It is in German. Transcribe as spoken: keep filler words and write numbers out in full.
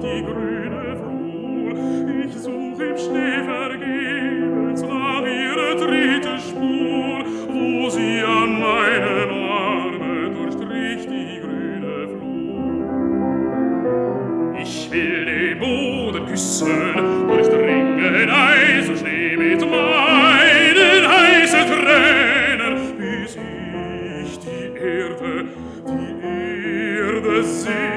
die grüne Flur. Ich such im Schnee vergebens nach ihrer dritte Spur, wo sie an meinem Arme durchstrich die grüne Flur. Ich will den Boden küssen, durchdringen Eis und Schnee mit meinen heißen Tränen, bis ich die Erde, die Erde seh.